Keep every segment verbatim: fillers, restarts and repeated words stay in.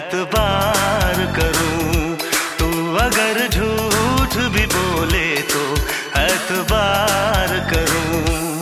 एतबार करूं। तू अगर झूठ भी बोले तो एतबार करूं।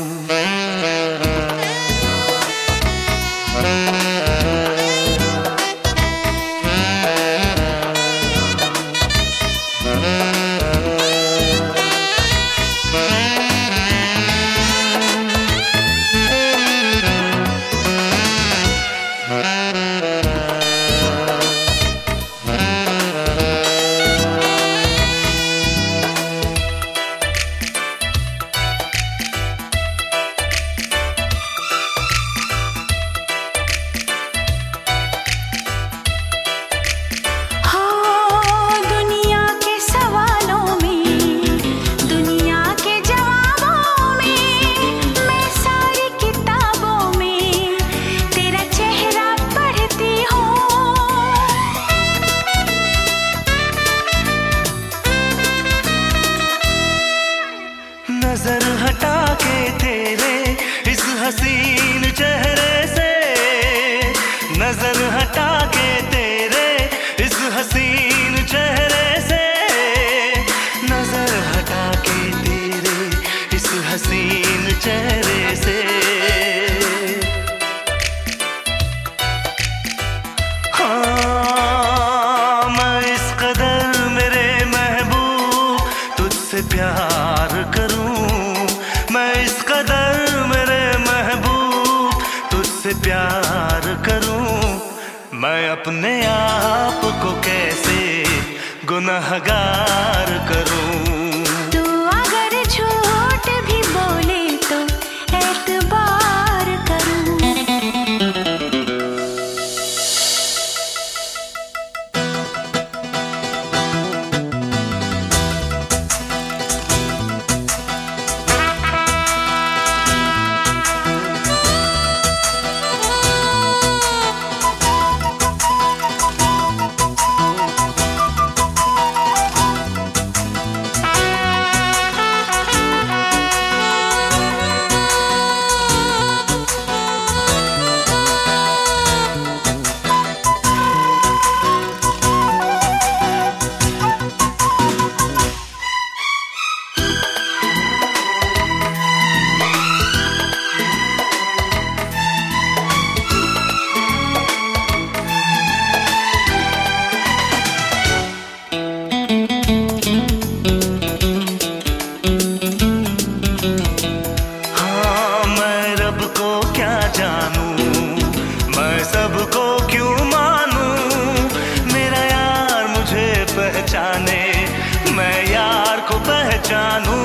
नजर हटा के तेरे इस हसीन चेहरे से, नजर हटा के तेरे इस हसीन चेहरे से, नजर हटा के तेरे इस हसीन चेहरे से। हाँ, मैं इस कदर मेरे महबूब तुझसे प्यार करूं, मैं इस कदर मेरे महबूब तुझसे प्यार करूं। मैं अपने आप को कैसे गुनहगार करूं। तू अगर झूठ भी बोले तो एतबार करूं। सबको क्यों मानूं, मेरा यार मुझे पहचाने, मैं यार को पहचानूं।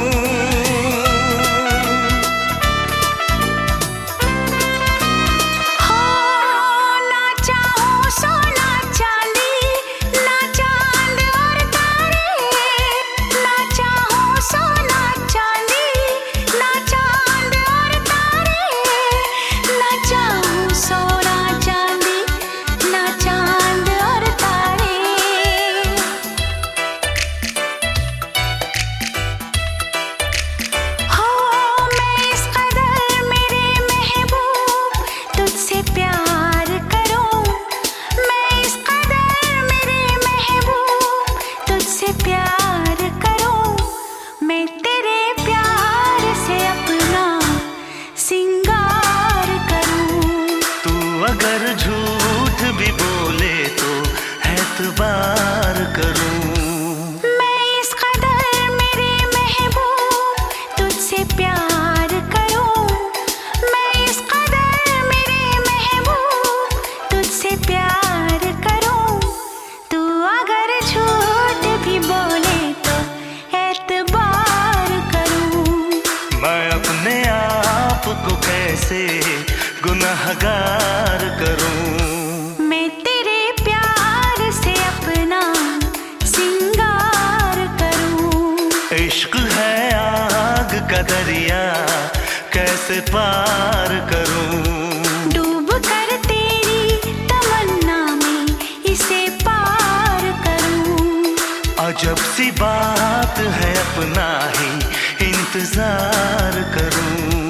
अगर झूठ भी बोले तो एतबार करूं। मैं इस कदर मेरे महबूब तुझसे प्यार करूं। मैं इस कदर मेरे महबूब तुझसे प्यार करूं। तू अगर झूठ भी बोले तो एतबार करूं। मैं अपने आप को कैसे गुनहगार करूं। मैं तेरे प्यार से अपना सिंगार करूं। इश्क है आग का दरिया कैसे पार करूं। डूब कर तेरी तमन्ना में इसे पार करूं। अजब सी बात है अपना ही इंतजार करूं।